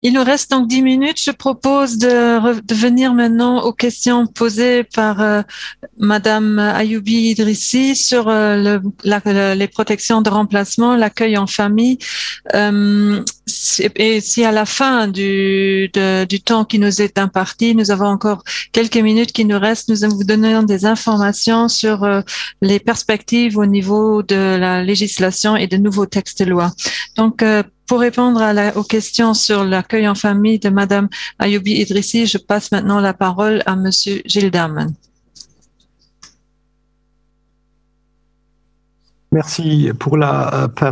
Il nous reste donc 10 minutes. Je propose de venir maintenant aux questions posées par Madame Ayoubi Idrissi sur les protections de remplacement, l'accueil en famille. Et si à la fin du temps qui nous est imparti, nous avons encore quelques minutes qui nous restent, nous allons vous donner des informations sur les perspectives au niveau de la législation et de nouveaux textes de loi. Donc, pour répondre aux questions sur l'accueil en famille de Madame Ayoubi Idrissi, je passe maintenant la parole à Monsieur Gilles Darman. Merci pour la